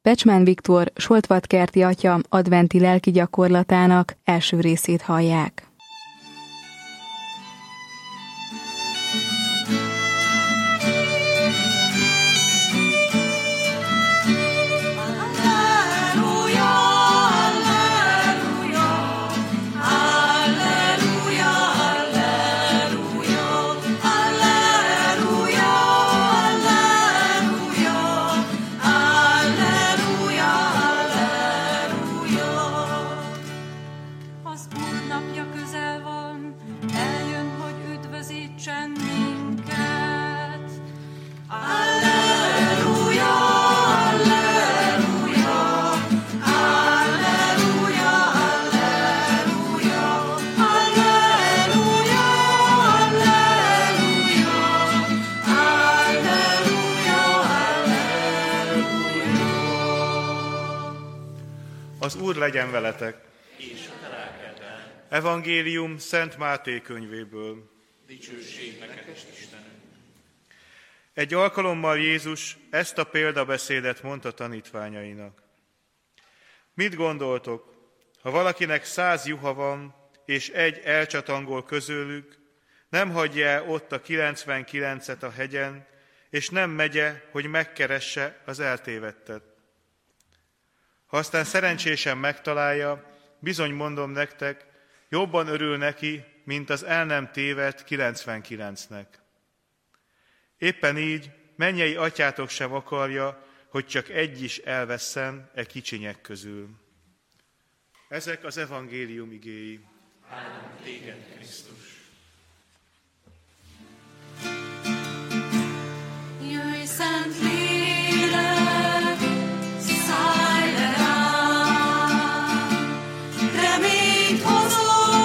Pecsmán Viktor, Soltvatkerti atya adventi lelki gyakorlatának első részét hallják. Az Úr legyen veletek! És a te lelkeddel. Evangélium Szent Máté könyvéből. Dicsőség neked, Istenünk! Egy alkalommal Jézus ezt a példabeszédet mondta tanítványainak. Mit gondoltok, ha valakinek 100 juha van, és egy elcsatangol közülük, nem hagyja ott a 99-et a hegyen, és nem megye, hogy megkeresse az eltévedtet? Ha aztán szerencsésen megtalálja, bizony mondom nektek, jobban örül neki, mint az el nem tévedt 99-nek. Éppen így mennyei atyátok sem akarja, hogy csak egy is elvesszen e kicsinyek közül. Ezek az evangélium igéi. Áldom téged, Krisztus! Jöjj, Szent Lélek, szállj le rám, reményt hozó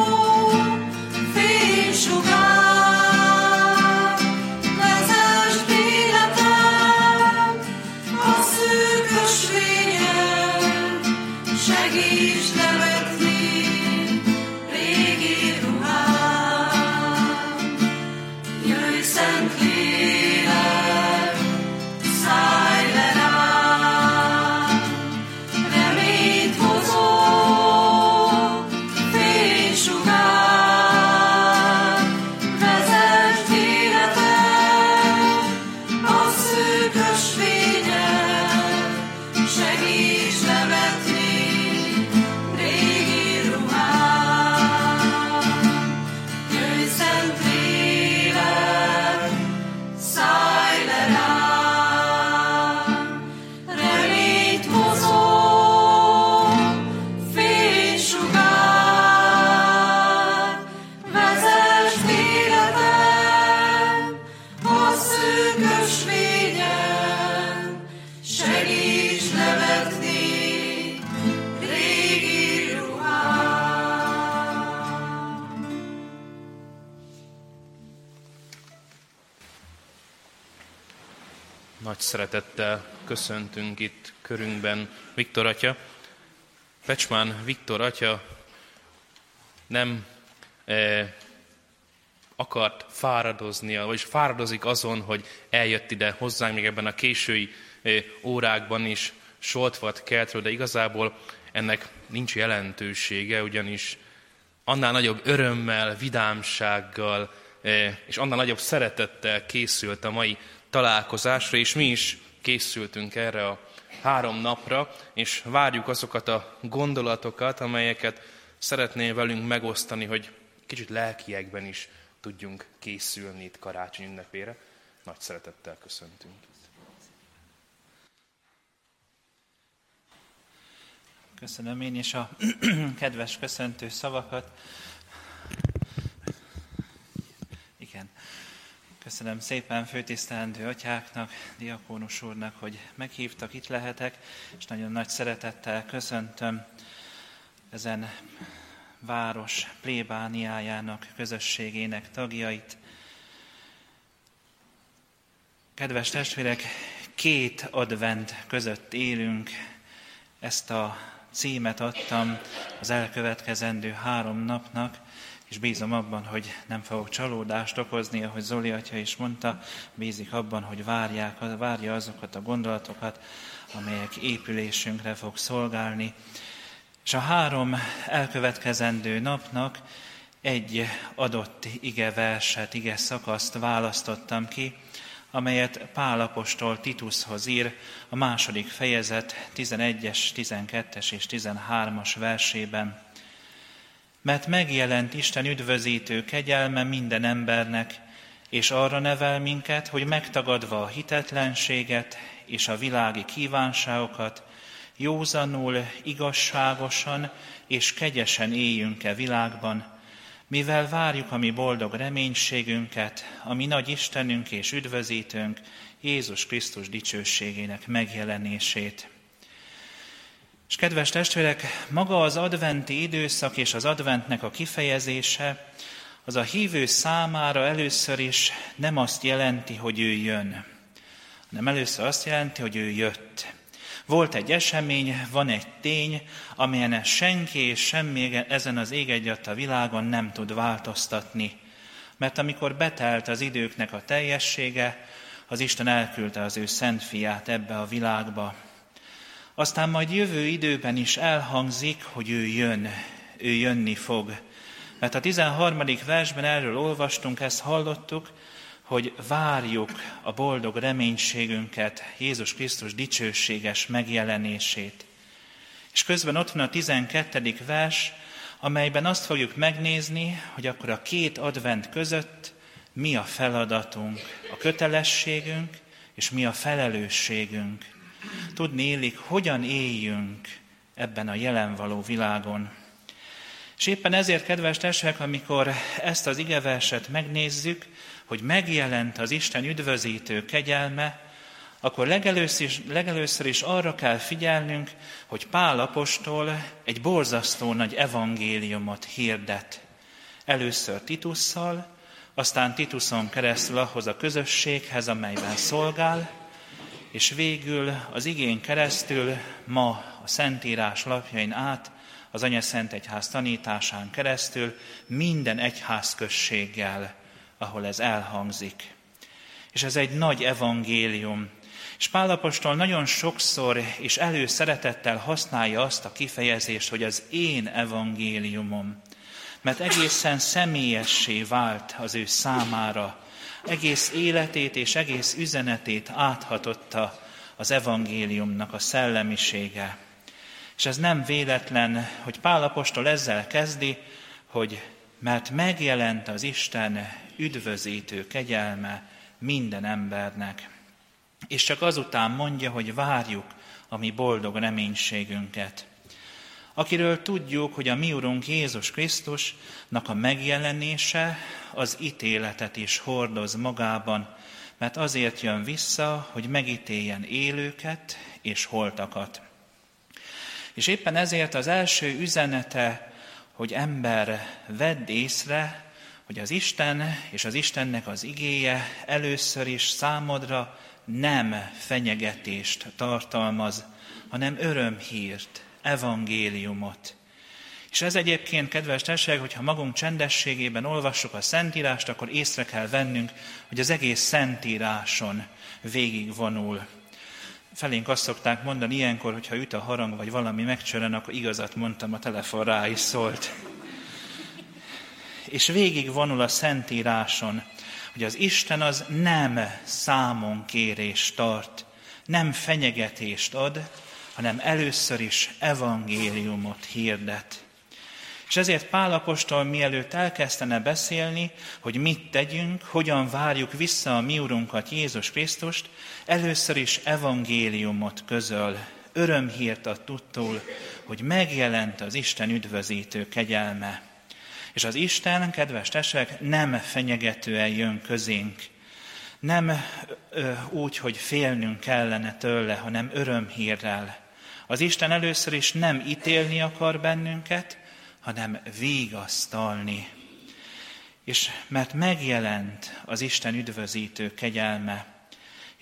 fénysugár, vezesd életem a szűkös fényen, segíts nevetni régi ruhám. Jöjj, Szent Lélek, szállj le rám, reményt hozó fénysugár, vezesd életem a szűkös fényen, segíts nevetni régi ruhám. Jöjj, Szent Lélek, szállj le rám, reményt hozó fénysugár, vezesd életem a szűkös fényen, segíts nevetni régi ruhám. Nagy szeretettel köszöntünk itt körünkben Viktor atya. Pecsmán Viktor atya nem akart fáradoznia, vagyis fáradozik azon, hogy eljött ide hozzánk még ebben a késői órákban is Soltvatkertről, de igazából ennek nincs jelentősége, ugyanis annál nagyobb örömmel, vidámsággal és annál nagyobb szeretettel készült a mai találkozásra, és mi is készültünk erre a 3 napra, és várjuk azokat a gondolatokat, amelyeket szeretném velünk megosztani, hogy kicsit lelkiekben is tudjunk készülni itt karácsony ünnepére. Nagy szeretettel köszöntünk. Köszönöm én is a kedves köszöntő szavakat. Igen. Köszönöm szépen főtisztelendő atyáknak, diakónus úrnak, hogy meghívtak, itt lehetek, és nagyon nagy szeretettel köszöntöm ezen város plébániájának, közösségének tagjait. Kedves testvérek, 2 advent között élünk, ezt a címet adtam az elkövetkezendő 3 napnak, és bízom abban, hogy nem fogok csalódást okozni, ahogy Zoli atya is mondta, bízik abban, hogy várja azokat a gondolatokat, amelyek épülésünkre fog szolgálni. És a 3 elkövetkezendő napnak egy adott igeverset, igeszakaszt választottam ki, amelyet Pál apostol Titushoz ír a 2. fejezet 11-es, 12-es és 13-as versében. Mert megjelent Isten üdvözítő kegyelme minden embernek, és arra nevel minket, hogy megtagadva a hitetlenséget és a világi kívánságokat, józanul, igazságosan és kegyesen éljünk-e világban, mivel várjuk a mi boldog reménységünket, a mi nagy Istenünk és üdvözítőnk, Jézus Krisztus dicsőségének megjelenését. És kedves testvérek, maga az adventi időszak és az adventnek a kifejezése, az a hívő számára először is nem azt jelenti, hogy ő jön, hanem először azt jelenti, hogy ő jött. Volt egy esemény, van egy tény, amelyen senki és semmi ezen az ég egyatt világon nem tud változtatni. Mert amikor betelt az időknek a teljessége, az Isten elküldte az ő szent fiát ebbe a világba. Aztán majd jövő időben is elhangzik, hogy ő jön, ő jönni fog. Mert a 13. versben erről olvastunk, ezt hallottuk, hogy várjuk a boldog reménységünket, Jézus Krisztus dicsőséges megjelenését. És közben ott van a 12. vers, amelyben azt fogjuk megnézni, hogy akkor a 2 advent között mi a feladatunk, a kötelességünk, és mi a felelősségünk. Tudni illik, hogyan éljünk ebben a jelen való világon. És éppen ezért, kedves testvérek, amikor ezt az igeverset megnézzük, hogy megjelent az Isten üdvözítő kegyelme, akkor legelőször is arra kell figyelnünk, hogy Pál apostol egy borzasztó nagy evangéliumot hirdet. Először Titusszal, aztán Tituszon keresztül ahhoz a közösséghez, amelyben szolgál, és végül az igén keresztül ma a Szentírás lapjain át, az Anyaszent Egyház tanításán keresztül minden egyházközséggel, ahol ez elhangzik. És ez egy nagy evangélium. És Pál apostol nagyon sokszor és előszeretettel használja azt a kifejezést, hogy az én evangéliumom. Mert egészen személyessé vált az ő számára. Egész életét és egész üzenetét áthatotta az evangéliumnak a szellemisége. És ez nem véletlen, hogy Pál apostol ezzel kezdi, hogy mert megjelent az Isten üdvözítő kegyelme minden embernek. És csak azután mondja, hogy várjuk a mi boldog reménységünket. Akiről tudjuk, hogy a mi Urunk Jézus Krisztusnak a megjelenése az ítéletet is hordoz magában, mert azért jön vissza, hogy megítéljen élőket és holtakat. És éppen ezért az első üzenete, hogy ember, vedd észre, hogy az Isten és az Istennek az igéje először is számodra nem fenyegetést tartalmaz, hanem örömhírt, evangéliumot. És ez egyébként, kedves testvérek, hogyha magunk csendességében olvassuk a Szentírást, akkor észre kell vennünk, hogy az egész Szentíráson végigvonul. Felénk azt szokták mondani ilyenkor, hogyha üt a harang, vagy valami megcsörren, akkor igazat mondtam, a telefon rá is szólt. És végigvonul a Szentíráson, hogy az Isten az nem számonkérést tart, nem fenyegetést ad, hanem először is evangéliumot hirdet. És ezért Pál apostol mielőtt elkezdene beszélni, hogy mit tegyünk, hogyan várjuk vissza a mi Urunkat, Jézus Krisztust, először is evangéliumot közöl, örömhírt ad tudtul, hogy megjelent az Isten üdvözítő kegyelme. És az Isten, kedves testvérek, nem fenyegetően jön közénk. Nem úgy, hogy félnünk kellene tőle, hanem örömhírrel. Az Isten először is nem ítélni akar bennünket, hanem vigasztalni. És mert megjelent az Isten üdvözítő kegyelme,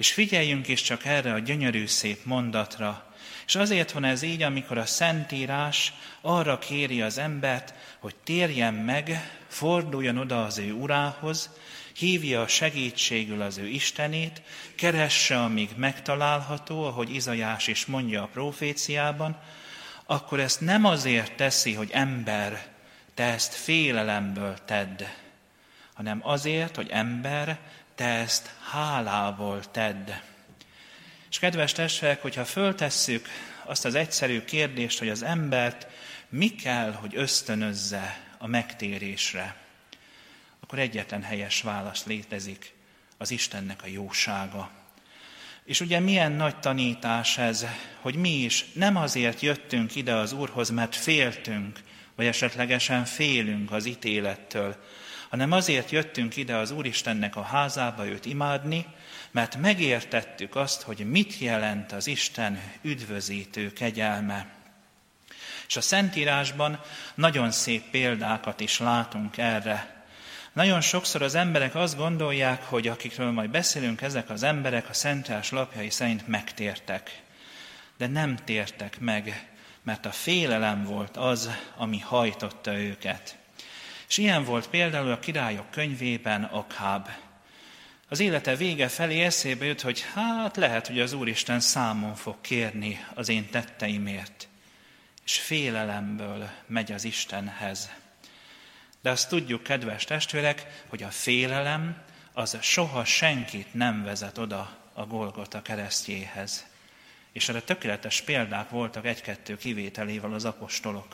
És figyeljünk is csak erre a gyönyörű szép mondatra. És azért van ez így, amikor a Szentírás arra kéri az embert, hogy térjen meg, forduljon oda az ő urához, hívja a segítségül az ő Istenét, keresse, amíg megtalálható, ahogy Izaiás is mondja a proféciában, akkor ezt nem azért teszi, hogy ember, te ezt félelemből tedd, hanem azért, hogy ember, te ezt hálából tedd. És kedves testvérek, hogyha föltesszük azt az egyszerű kérdést, hogy az embert mi kell, hogy ösztönözze a megtérésre, akkor egyetlen helyes válasz létezik, az Istennek a jósága. És ugye milyen nagy tanítás ez, hogy mi is nem azért jöttünk ide az Úrhoz, mert féltünk, vagy esetlegesen félünk az ítélettől, hanem azért jöttünk ide az Úristennek a házába őt imádni, mert megértettük azt, hogy mit jelent az Isten üdvözítő kegyelme. És a Szentírásban nagyon szép példákat is látunk erre. Nagyon sokszor az emberek azt gondolják, hogy akikről majd beszélünk, ezek az emberek a Szentírás lapjai szerint megtértek. De nem tértek meg, mert a félelem volt az, ami hajtotta őket. És ilyen volt például a Királyok könyvében Akháb. Az élete vége felé eszébe jut, hogy lehet, hogy az Úristen számon fog kérni az én tetteimért. És félelemből megy az Istenhez. De azt tudjuk, kedves testvérek, hogy a félelem az soha senkit nem vezet oda a Golgota keresztjéhez. És erre tökéletes példák voltak egy-kettő kivételével az apostolok.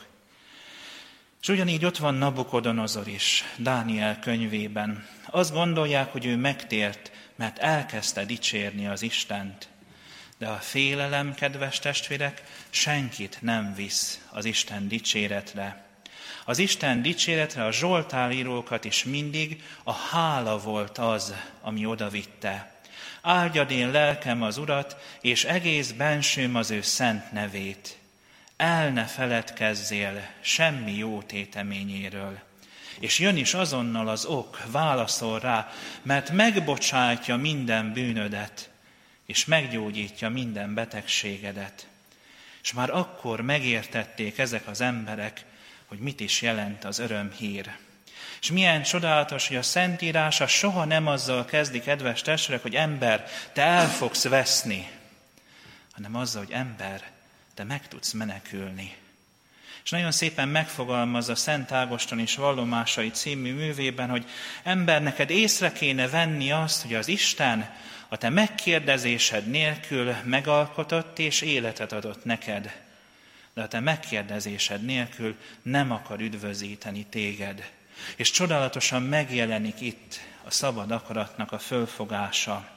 És ugyanígy ott van Nabukodonozor is, Dániel könyvében. Azt gondolják, hogy ő megtért, mert elkezdte dicsérni az Istent. De a félelem, kedves testvérek, senkit nem visz az Isten dicséretre. Az Isten dicséretre a zsoltárírókat is mindig a hála volt az, ami odavitte. Áldjad én lelkem az Urat, és egész bensőm az ő szent nevét. El ne feledkezzél semmi jó téteményéről. És jön is azonnal az ok, válaszol rá, mert megbocsátja minden bűnödet, és meggyógyítja minden betegségedet. És már akkor megértették ezek az emberek, hogy mit is jelent az örömhír. És milyen csodálatos, hogy a Szentírás soha nem azzal kezdi, kedves testvérek, hogy ember, te el fogsz veszni, hanem azzal, hogy ember, te meg tudsz menekülni. És nagyon szépen megfogalmazza Szent Ágoston is Vallomásai című művében, hogy ember, neked észre kéne venni azt, hogy az Isten a te megkérdezésed nélkül megalkotott és életet adott neked. De a te megkérdezésed nélkül nem akar üdvözíteni téged. És csodálatosan megjelenik itt a szabad akaratnak a fölfogása.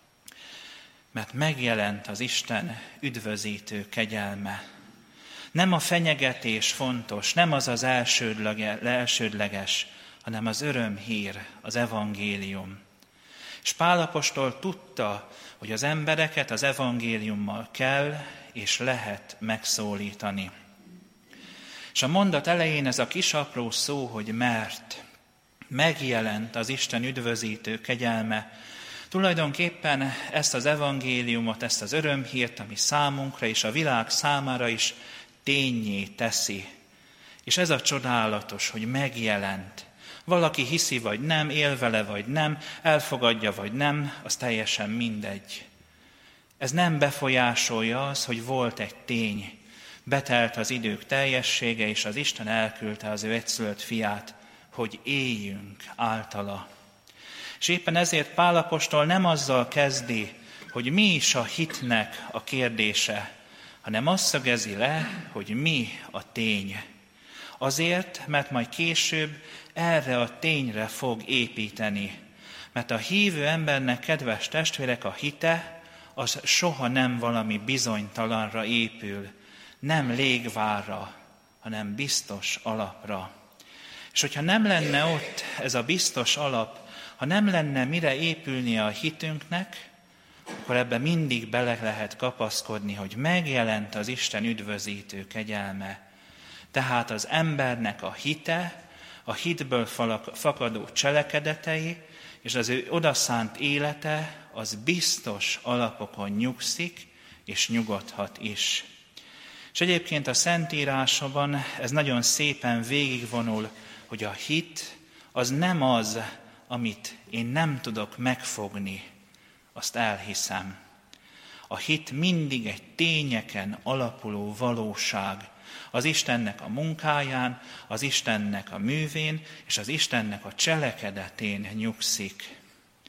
Mert megjelent az Isten üdvözítő kegyelme. Nem a fenyegetés fontos, nem az az elsődleges, hanem az örömhír, az evangélium. És Pál apostol tudta, hogy az embereket az evangéliummal kell és lehet megszólítani. És a mondat elején ez a kis apró szó, hogy mert megjelent az Isten üdvözítő kegyelme, tulajdonképpen ezt az evangéliumot, ezt az örömhírt, ami számunkra és a világ számára is ténnyé teszi. És ez a csodálatos, hogy megjelent. Valaki hiszi vagy nem, él vele vagy nem, elfogadja vagy nem, az teljesen mindegy. Ez nem befolyásolja az, hogy volt egy tény. Betelt az idők teljessége, és az Isten elküldte az ő egyszülött fiát, hogy éljünk általa. És éppen ezért Pál apostol nem azzal kezdi, hogy mi is a hitnek a kérdése, hanem azt szögezi le, hogy mi a tény. Azért, mert majd később erre a tényre fog építeni. Mert a hívő embernek, kedves testvérek, a hite, az soha nem valami bizonytalanra épül, nem légvárra, hanem biztos alapra. És hogyha nem lenne ott ez a biztos alap, ha nem lenne mire épülnie a hitünknek, akkor ebbe mindig bele lehet kapaszkodni, hogy megjelent az Isten üdvözítő kegyelme. Tehát az embernek a hite, a hitből fakadó cselekedetei és az ő odaszánt élete az biztos alapokon nyugszik, és nyugodhat is. És egyébként a Szentírásban ez nagyon szépen végigvonul, hogy a hit az nem az, amit én nem tudok megfogni, azt elhiszem. A hit mindig egy tényeken alapuló valóság, az Istennek a munkáján, az Istennek a művén, és az Istennek a cselekedetén nyugszik.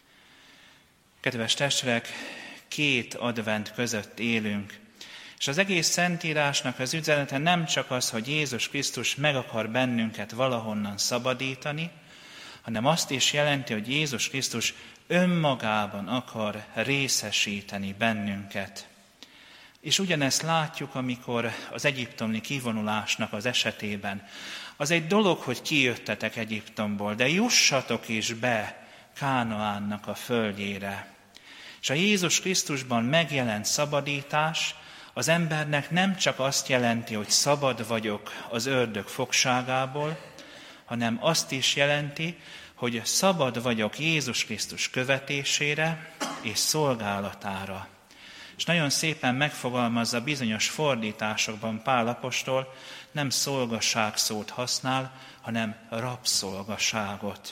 Kedves testvérek, 2 advent között élünk, és az egész Szentírásnak az üzenete nem csak az, hogy Jézus Krisztus meg akar bennünket valahonnan szabadítani, hanem azt is jelenti, hogy Jézus Krisztus önmagában akar részesíteni bennünket. És ugyanezt látjuk, amikor az egyiptomi kivonulásnak az esetében. Az egy dolog, hogy kijöttetek Egyiptomból, de jussatok is be Kánaánnak a földjére. És a Jézus Krisztusban megjelent szabadítás az embernek nem csak azt jelenti, hogy szabad vagyok az ördög fogságából, hanem azt is jelenti, hogy szabad vagyok Jézus Krisztus követésére és szolgálatára. És nagyon szépen megfogalmazza bizonyos fordításokban Pál apostol, nem szolgaság szót használ, hanem rabszolgaságot.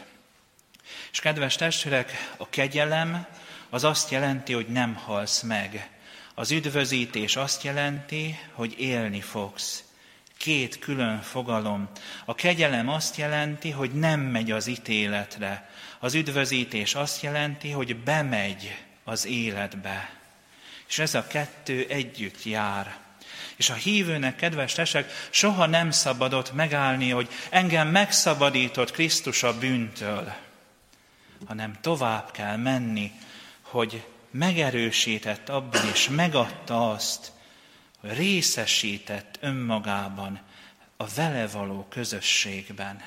És kedves testvérek, a kegyelem az azt jelenti, hogy nem halsz meg. Az üdvözítés azt jelenti, hogy élni fogsz. 2 külön fogalom. A kegyelem azt jelenti, hogy nem megy az ítéletre. Az üdvözítés azt jelenti, hogy bemegy az életbe. És ez a 2 együtt jár. És a hívőnek, kedves testvérek, soha nem szabadott megállni, hogy engem megszabadított Krisztus a bűntől, hanem tovább kell menni, hogy megerősített abban, és megadta azt, hogy részesített önmagában a vele való közösségben.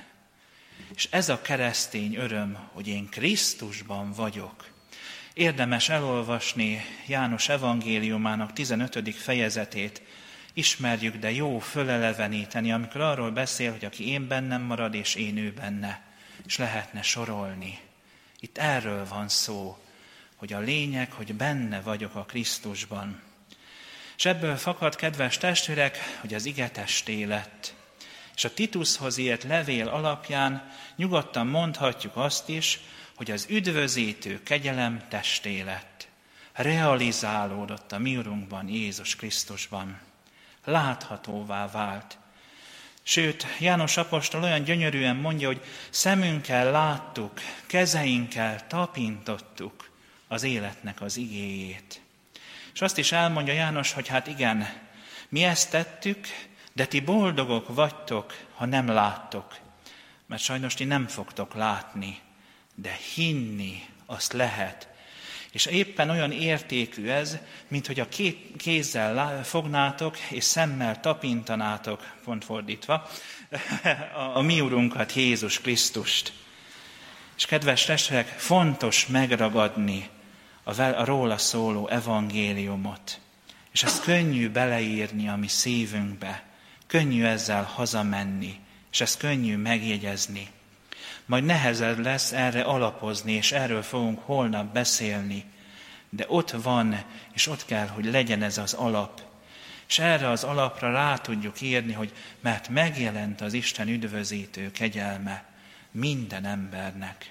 És ez a keresztény öröm, hogy én Krisztusban vagyok. Érdemes elolvasni János evangéliumának 15. fejezetét, ismerjük, de jó föleleveníteni, amikor arról beszél, hogy aki én bennem marad, és én ő benne, és lehetne sorolni. Itt erről van szó, hogy a lényeg, hogy benne vagyok a Krisztusban. És ebből fakad, kedves testvérek, hogy az ige testé lett. És a Titushoz írt levél alapján nyugodtan mondhatjuk azt is, hogy az üdvözítő kegyelem testé lett. Realizálódott a mi Urunkban, Jézus Krisztusban. Láthatóvá vált. Sőt, János apostol olyan gyönyörűen mondja, hogy szemünkkel láttuk, kezeinkkel tapintottuk az életnek az igéjét. És azt is elmondja János, hogy hát igen, mi ezt tettük, de ti boldogok vagytok, ha nem láttok. Mert sajnos ti nem fogtok látni, de hinni azt lehet. És éppen olyan értékű ez, mint hogy a 2 kézzel fognátok, és szemmel tapintanátok, pont fordítva, a mi Urunkat, Jézus Krisztust. És kedves testvérek, fontos megragadni a róla szóló evangéliumot. És ez könnyű beleírni a mi szívünkbe, könnyű ezzel hazamenni, és ez könnyű megjegyezni. Majd nehezebb lesz erre alapozni, és erről fogunk holnap beszélni. De ott van, és ott kell, hogy legyen ez az alap. És erre az alapra rá tudjuk írni, hogy mert megjelent az Isten üdvözítő kegyelme minden embernek.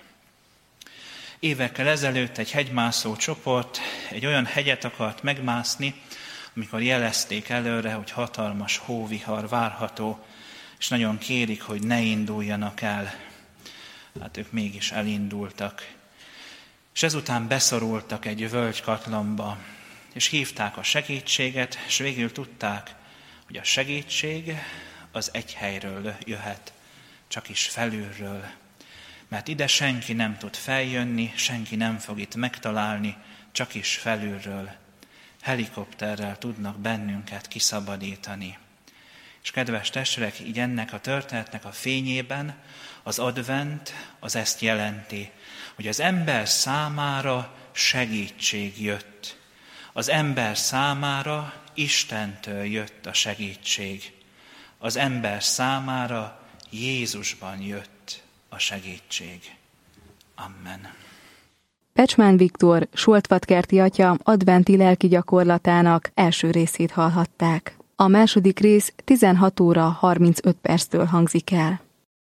Évekkel ezelőtt egy hegymászó csoport egy olyan hegyet akart megmászni, amikor jelezték előre, hogy hatalmas hóvihar várható, és nagyon kérik, hogy ne induljanak el. Hát ők mégis elindultak. És ezután beszorultak egy völgykatlanba, és hívták a segítséget, és végül tudták, hogy a segítség az egy helyről jöhet, csak is felülről. Mert ide senki nem tud feljönni, senki nem fog itt megtalálni, csak is felülről. Helikopterrel tudnak bennünket kiszabadítani. És kedves testvérek, így ennek a történetnek a fényében az advent az ezt jelenti, hogy az ember számára segítség jött. Az ember számára Istentől jött a segítség. Az ember számára Jézusban jött a segítség. Amen. Pecsmán Viktor, Soltvatkerti atya adventi lelki gyakorlatának első részét hallhatták. A második rész 16 óra 35 perctől hangzik el.